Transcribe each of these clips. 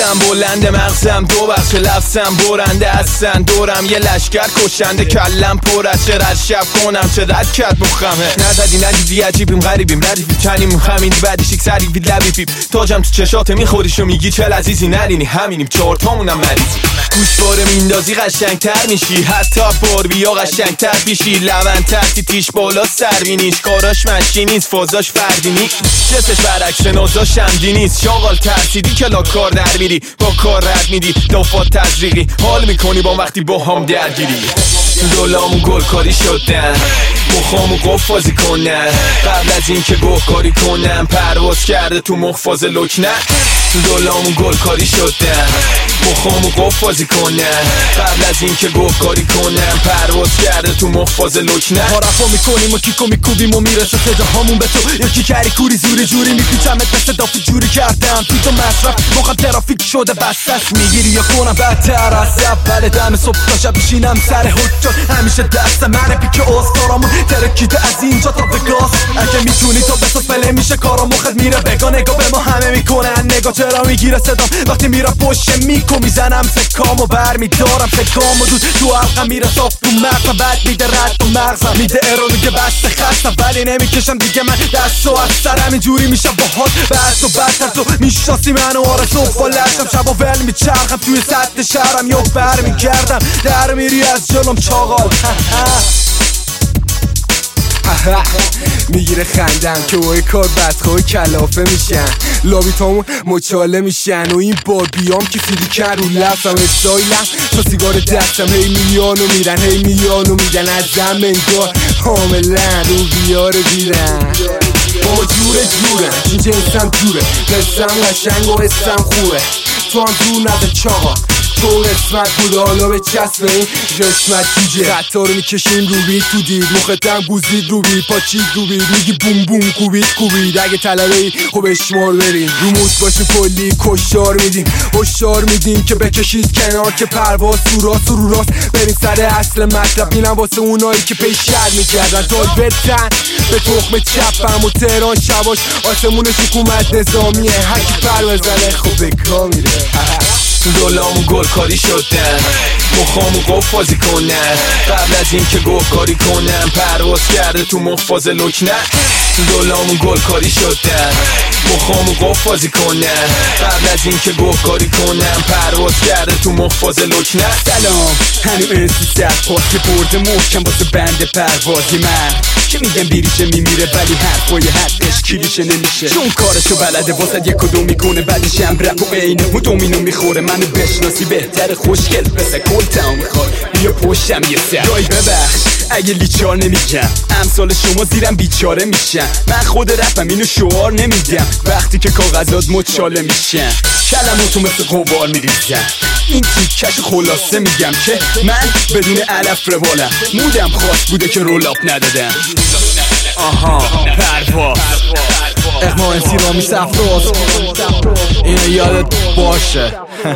نفسم بلند، مغزم دو بخش، لفظم برنده هستن دورم یه لشکر کشنده، کلم پر از چه رد شب کنم چه رد کرد مخمه. نزدی ندیدی عجیبیم غریبیم ردیفیم چنیم خمیدی بعدیش یک سریفی لبیفیم تاجم تو چشات میخوریش و میگی چه لذیذی نرینی همینیم چهارتامونم مریضی. گوشواره میندازی قشنگتر میشی حتی باربیا قشنگتر پیشی لونتر تیتیش بالا سروینیش کاراش مشی نیست فازاش فردی نیست جسش برعکس نازاش عمدی نیست شاغال ترسیدی کلا کار در میری با کار رد میدی دافات تزریقی حال میکنی با وقتی با هم درگیری. دلامو گلکاری شدن مخامو قفازی کنن قبل از این که گهکاری کنم پرواز کرده تو مخفاز لکنه. دلامو گلکاری شدن مخامو قفازی کنن قبل از این که گهکاری کنم پرواز کرده تو مخفاز لکنه. ما رفا میکنیم و کیکو میکوبیم و میرسه صداهامون به تو یکی کری کوری زوری جوری میپیچمت مثل دافی جوری کردم تو مصرف مخم ترافیک شده بستست میگیری یا کنم بدتر از اول دم صبح تا شب بشینم سر حجات همیشه دست منه پیک اسکارامون ترکیده از اینجا تا وگاس اگه میتونی تا بساز پله میشه کارا مخت میره بگا نگاه به ما همه میکنن نگاه چرا میگیره صدام وقتی میره پشت میکو میزنم سکامو بر میدارم سکامو دود تو حلقم میره صاف تو مغزم بعد میده رد تو مغزم میده ارو میگه بسته خستم ولی نمیکشم دیگه من دستو از سر همینجوری میشم باهات بعد تو بدتر تو میشناسی منو آرزو بالشم شب و ول میچرخم توی سطح شهرم یا بر میگردم در میری از جلوم چاقال میگیره خندم که وای کار بدخواه کلافه میشن لابیتامون مچاله میشن و این باربیام که فیلیکن رو لفظم استایلم تا سیگار دستم هی میلیانو میرن هی میلیانو میگن ازم انگار حاملن رو بیاره بیرن بابا جورن این جنسم جوره دستم قشنگ و حسم خوبه تو هم دور نده چاقا تو قسمت بود حالا به چسب این قسمت دیگه خطا رو میکشیم رو بید تو دید مختم گوزید رو بید پاچید رو بید میگی بوم بوم کوبید اگه طلبه ای خب اشمار بریم رو موت باشه کلی کشار میدیم هشدار میدیم که بکشید کنار که پرواز تو راست و رو راست بریم سر اصل مطلب اینم واسه اونایی که پیشتر میکردن تال بتن به تخم چپم و تهران شباش آسمونش حکومت نظامیه هرکی پر بزنه خب بکا میره. دلامو گلکاری شدن مخامو قفازی کنن قبل از این که گهکاری کنم پرواز کرده تو مخفاز لکنه. دلامو گلکاری شدن مخامو قفازی کنن قبل از این که گهکاری کنم پرواز کرده تو مخفاز لکنه. سلام هنو انسی سر پاسی برده محکم واسه بند پروازی من که میگم بیریشه میمیره ولی حرفای حقش کلیشه نمیشه چون کارشو بلده واسه یک کدوم میکنه بعدش هم رپ و عینه و دومینو میخوره منو بشناسی بهتر خوشگل بسه کل تاو میخواد بیا پشتم یه سر دای ببخش اگه لیچار نمیگم امثال شما زیرم بیچاره میشن من خود رپم اینو شعار نمیدم وقتی که کاغذات مچاله میشن کلماتو مثل قوار میریزم این تیکش خلاصه میگم که من بدون علف روالم مودم خاص بوده که رولاب ندادم پرواز اقما انسی رامی سفراز اینو یادت باشه.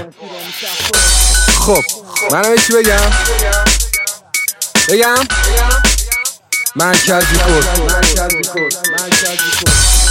خب منم چی بگم مرکزی کن